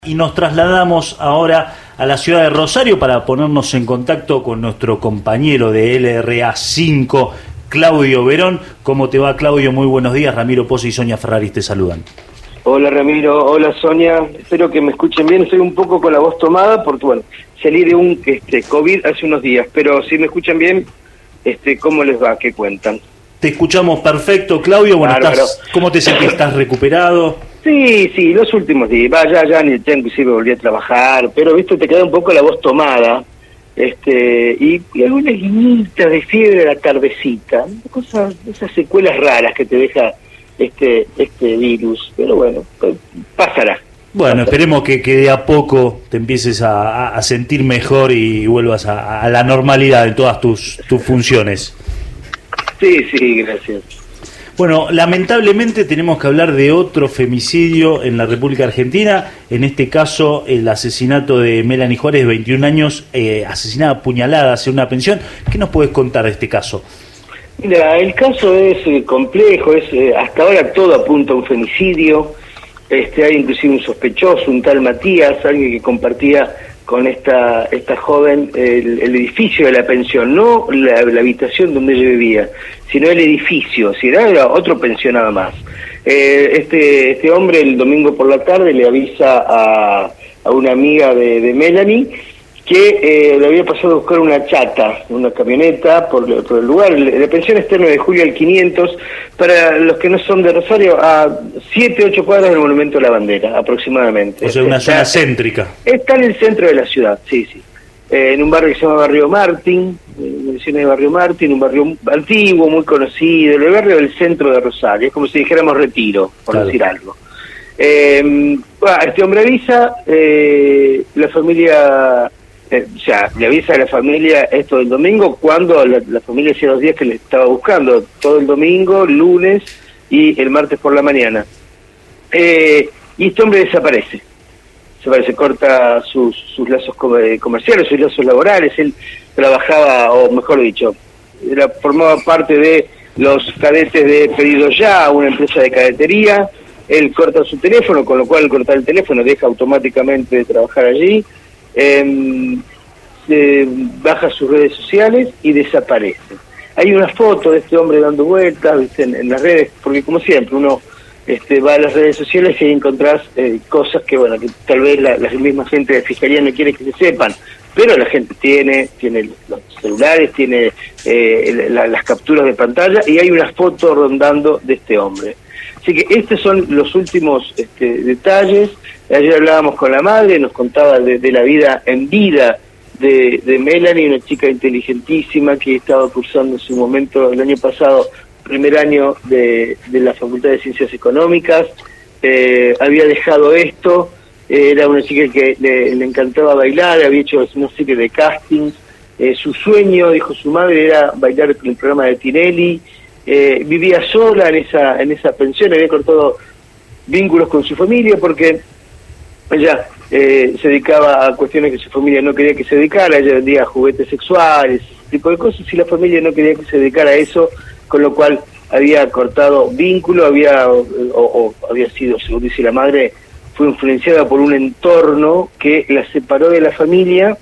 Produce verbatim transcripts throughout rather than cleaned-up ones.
Y nos trasladamos ahora a la ciudad de Rosario para ponernos en contacto con nuestro compañero de L R A cinco, Claudio Verón. ¿Cómo te va, Claudio? Muy buenos días. Ramiro Pozzi y Sonia Ferraris te saludan. Hola, Ramiro. Hola, Sonia. Espero que me escuchen bien. Estoy un poco con la voz tomada porque, bueno, salí de un este, COVID hace unos días. Pero si me escuchan bien, este, ¿cómo les va? ¿Qué cuentan? Te escuchamos perfecto, Claudio. Bueno, estás, ¿cómo te sentís? ¿Estás recuperado? Sí, sí, los últimos días. Va, ya, ya, ni ya inclusive volví a trabajar. Pero, viste, te queda un poco la voz tomada. este y, y algunas guiñitas de fiebre a la tardecita. Cosas, esas secuelas raras que te deja este este virus. Pero bueno, pues, pasará. Bueno, pasará. Esperemos que, que de a poco te empieces a, a sentir mejor y vuelvas a, a la normalidad en todas tus, tus funciones. Sí, sí, gracias. Bueno, lamentablemente tenemos que hablar de otro femicidio en la República Argentina, en este caso el asesinato de Melanie Juárez, de veintiún años, eh, asesinada a puñaladas en una pensión. ¿Qué nos puedes contar de este caso? Mira, el caso es eh, complejo, es eh, hasta ahora todo apunta a un femicidio. Este, hay inclusive un sospechoso, un tal Matías, alguien que compartía con esta esta joven el, el edificio de la pensión, no la, la habitación donde ella vivía, sino el edificio, si era, era otro pensionado más. Eh, este este hombre el domingo por la tarde le avisa a, a una amiga de, de Melanie que eh, le había pasado a buscar una chata, una camioneta por, por el lugar. La pensión está en nueve de julio al quinientos, para los que no son de Rosario, a siete, ocho cuadras del Monumento a la Bandera, aproximadamente. O sea, una está, zona céntrica. Está en el centro de la ciudad, sí, sí. Eh, en un barrio que se llama Barrio Martín, mencioné de Barrio Martín, un barrio antiguo, muy conocido, el barrio del centro de Rosario, es como si dijéramos Retiro, por claro. decir algo. Eh, bueno, este hombre avisa, eh, la familia... Eh, o sea, le avisa a la familia esto del domingo, cuando la, la familia hacía dos días que le estaba buscando, todo el domingo, lunes y el martes por la mañana. Eh, y este hombre desaparece, se corta sus, sus lazos comerciales, sus lazos laborales. Él trabajaba, o mejor dicho, era, formaba parte de los cadetes de Pedido Ya, una empresa de cadetería. Él corta su teléfono, con lo cual al cortar el teléfono deja automáticamente de trabajar allí. Eh, se baja sus redes sociales y desaparece. Hay una foto de este hombre dando vueltas, ¿viste? En, en las redes, porque como siempre uno este, va a las redes sociales y ahí encontrás eh, cosas que bueno que tal vez la, la misma gente de Fiscalía no quiere que se sepan, pero la gente tiene tiene los celulares, tiene eh, la, las capturas de pantalla, y hay una foto rondando de este hombre. Así que estos son los últimos este, detalles. Ayer hablábamos con la madre, nos contaba de, de la vida en vida de, de Melanie, una chica inteligentísima que estaba cursando en su momento, el año pasado, primer año de, de la Facultad de Ciencias Económicas. Eh, había dejado esto, eh, era una chica que le, le encantaba bailar, había hecho una serie de castings. Eh, su sueño, dijo su madre, era bailar con el programa de Tinelli. Eh, vivía sola en esa en esa pensión, había cortado vínculos con su familia porque ella eh, se dedicaba a cuestiones que su familia no quería que se dedicara. Ella vendía juguetes sexuales, ese tipo de cosas, y la familia no quería que se dedicara a eso, con lo cual había cortado vínculo, había o, o había sido, según dice la madre, fue influenciada por un entorno que la separó de la familia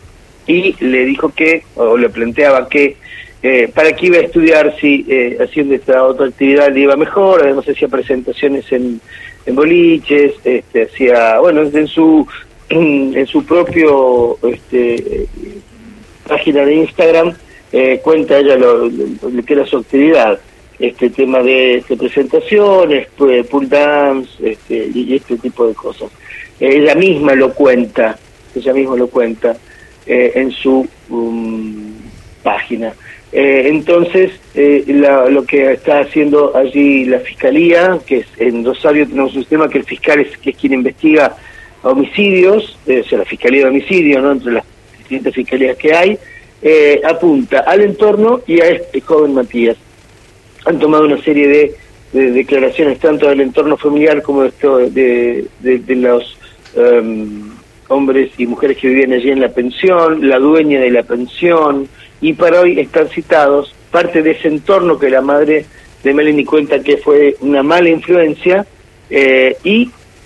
y le dijo que, o le planteaba que Eh, para qué iba a estudiar si eh, haciendo esta otra actividad le iba mejor. Además hacía presentaciones en, en boliches, este, hacía, bueno, en su en su propio este, página de Instagram eh, cuenta ella lo, lo, lo que era su actividad, este tema de este, presentaciones, pues, pool dance, este, y este tipo de cosas. Eh, ella misma lo cuenta, ella misma lo cuenta eh, en su um, página. Eh, entonces, eh, la, lo que está haciendo allí la Fiscalía, que es en Rosario tenemos un sistema que el fiscal es, que es quien investiga homicidios, eh, o sea, la Fiscalía de Homicidio, ¿no?, entre las distintas fiscalías que hay, eh, apunta al entorno y a este joven Matías. Han tomado una serie de, de declaraciones tanto del entorno familiar como de, esto, de, de, de los um, hombres y mujeres que vivían allí en la pensión, la dueña de la pensión, y para hoy están citados parte de ese entorno que la madre de Melanie cuenta que fue una mala influencia, eh, y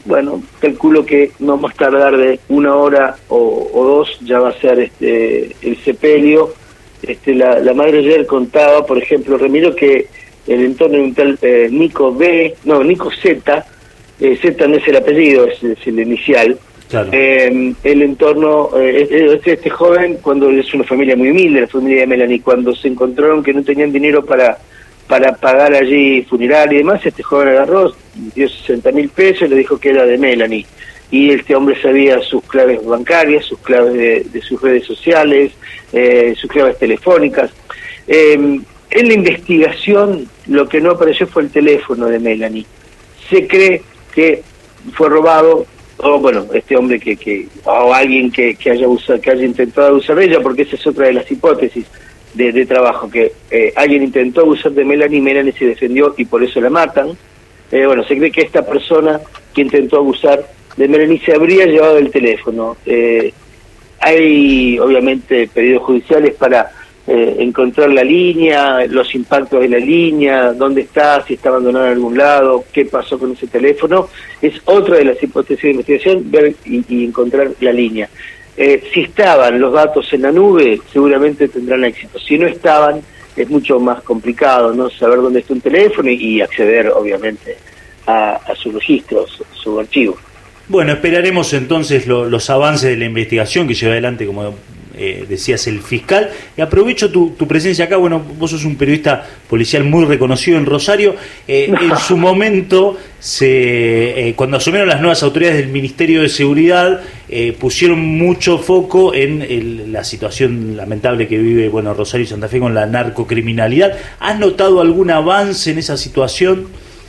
bueno, calculo que no más tardar de una hora o, o dos ya va a ser este el sepelio. Este, la, la madre ayer contaba, por ejemplo, Ramiro, que el entorno de un tal eh, Nico B, no, Nico Z, eh, Z no es el apellido, es, es el inicial. Claro. Eh, el entorno, eh, este, este joven, cuando es una familia muy humilde, la familia de Melanie, cuando se encontraron que no tenían dinero para para pagar allí funeral y demás, este joven agarró, dio sesenta mil pesos y le dijo que era de Melanie. Y este hombre sabía sus claves bancarias, sus claves de, de sus redes sociales, eh, sus claves telefónicas. Eh, en la investigación lo que no apareció fue el teléfono de Melanie. Se cree que fue robado, o bueno, este hombre que, que o alguien que, que haya usado, que haya intentado abusar de ella, porque esa es otra de las hipótesis de, de trabajo, que eh, alguien intentó abusar de Melanie, Melanie se defendió y por eso la matan. Eh, bueno, se cree que esta persona que intentó abusar de Melanie se habría llevado el teléfono. Eh, hay obviamente pedidos judiciales para eh, encontrar la línea, los impactos de la línea, dónde está, si está abandonado en algún lado, qué pasó con ese teléfono. Es otra de las hipótesis de investigación, ver y, y encontrar la línea. Eh, si estaban los datos en la nube, seguramente tendrán éxito. Si no estaban, es mucho más complicado, ¿no? Saber dónde está un teléfono y, y acceder, obviamente, a, a sus registros, a su archivo. Bueno, esperaremos entonces lo, los avances de la investigación que lleva adelante, como eh, decías, el fiscal. Y aprovecho tu, tu presencia acá. Bueno, vos sos un periodista policial muy reconocido en Rosario. Eh, no. En su momento, se, eh, cuando asumieron las nuevas autoridades del Ministerio de Seguridad, eh, pusieron mucho foco en el, la situación lamentable que vive bueno Rosario y Santa Fe con la narcocriminalidad. ¿Has notado algún avance en esa situación?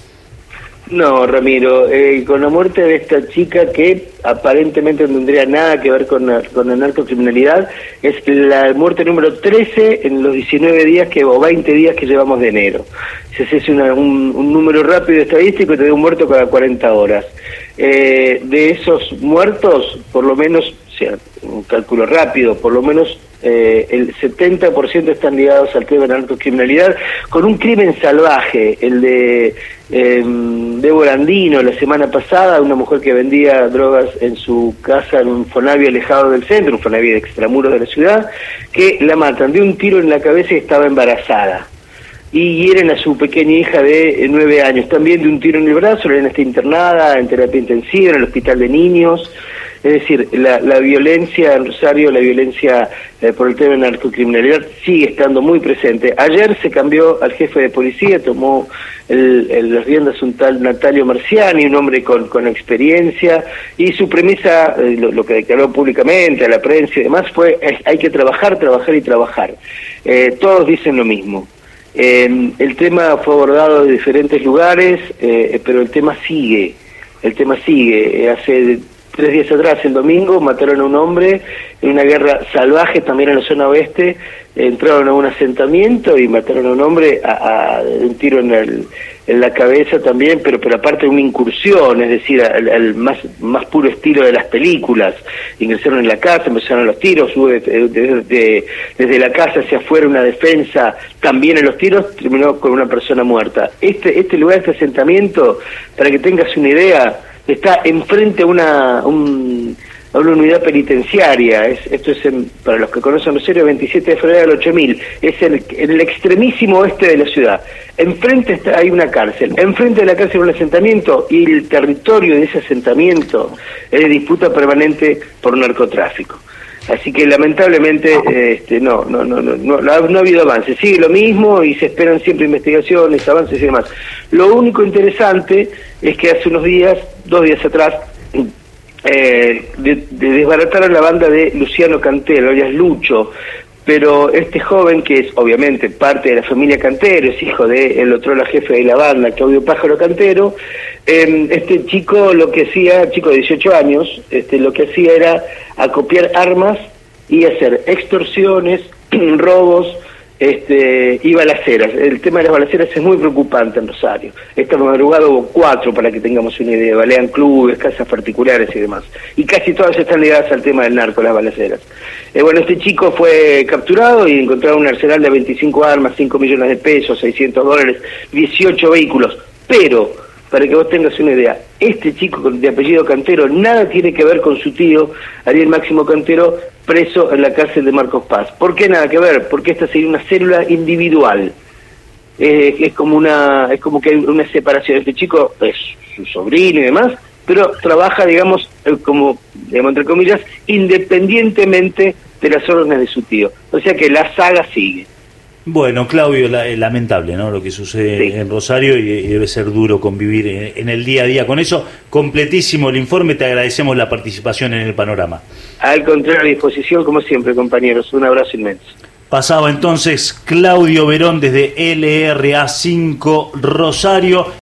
No, Ramiro, eh, con la muerte de esta chica que aparentemente no tendría nada que ver con la, con la narcocriminalidad, es la muerte número trece en los diecinueve días que o veinte días que llevamos de enero. Si haces una, un, un número rápido estadístico, te da un muerto cada cuarenta horas. Eh, de esos muertos, por lo menos, o sea, un cálculo rápido, por lo menos eh, el setenta por ciento están ligados al tema de la narcocriminalidad, con un crimen salvaje, el de eh, Débora Andino la semana pasada, una mujer que vendía drogas en su casa en un Fonavi alejado del centro, un Fonavi de extramuros de la ciudad, que la matan de un tiro en la cabeza y estaba embarazada. Y hieren a su pequeña hija de nueve años, también de un tiro en el brazo. La nena está internada en terapia intensiva en el hospital de niños. Es decir, la, la violencia en Rosario, la violencia eh, por el tema de narcocriminalidad sigue estando muy presente. Ayer se cambió al jefe de policía, tomó el, el, las riendas un tal Natalio Marciani, un hombre con, con experiencia, y su premisa, eh, lo, lo que declaró públicamente a la prensa y demás, fue es, hay que trabajar, trabajar y trabajar. Eh, todos dicen lo mismo. Eh, el tema fue abordado de diferentes lugares, eh, pero el tema sigue, el tema sigue. Hace tres días atrás, el domingo, mataron a un hombre en una guerra salvaje también en la zona oeste, entraron a un asentamiento y mataron a un hombre a, a un tiro en, el, en la cabeza también, pero pero aparte de una incursión, es decir, al, al más más puro estilo de las películas. Ingresaron en la casa, empezaron los tiros, hubo de, de, de, desde la casa hacia afuera una defensa, también en los tiros, terminó con una persona muerta. Este este lugar, este asentamiento, para que tengas una idea, está enfrente a una, un, a una unidad penitenciaria. Es, esto es, en, para los que conocen Rosario, veintisiete de febrero del ocho mil. Es el, en el extremísimo oeste de la ciudad. Enfrente está, hay una cárcel. Enfrente de la cárcel un asentamiento, y el territorio de ese asentamiento es de disputa permanente por narcotráfico. Así que lamentablemente este, no, no, no, no, no, no ha habido avances. Sigue lo mismo y se esperan siempre investigaciones, avances y demás. Lo único interesante es que hace unos días, dos días atrás, eh, de, de desbarataron la banda de Luciano Cantero, alias Lucho. Pero este joven, que es obviamente parte de la familia Cantero, es hijo de el otro la jefe de la banda, Claudio Pájaro Cantero, eh, este chico lo que hacía, chico de dieciocho años, este, lo que hacía era acopiar armas y hacer extorsiones, robos, este, y balaceras. El tema de las balaceras es muy preocupante en Rosario. Esta madrugada hubo cuatro, para que tengamos una idea, balean clubes, casas particulares y demás. Y casi todas están ligadas al tema del narco, las balaceras. Eh, bueno, este chico fue capturado y encontraron un arsenal de veinticinco armas, cinco millones de pesos, seiscientos dólares, dieciocho vehículos. Pero para que vos tengas una idea. Este chico de apellido Cantero nada tiene que ver con su tío, Ariel Máximo Cantero, preso en la cárcel de Marcos Paz. ¿Por qué nada que ver? Porque esta sería una célula individual. Eh, es como una es como que hay una separación. Este chico es su sobrino y demás, pero trabaja, digamos, como, digamos, entre comillas, independientemente de las órdenes de su tío. O sea que la saga sigue. Bueno, Claudio, la, lamentable, ¿no? Lo que sucede sí. en Rosario, y, y debe ser duro convivir en, en el día a día con eso. Completísimo el informe, te agradecemos la participación en el panorama. Al contrario, a disposición como siempre, compañeros. Un abrazo inmenso. Pasaba entonces Claudio Verón desde L R A cinco Rosario.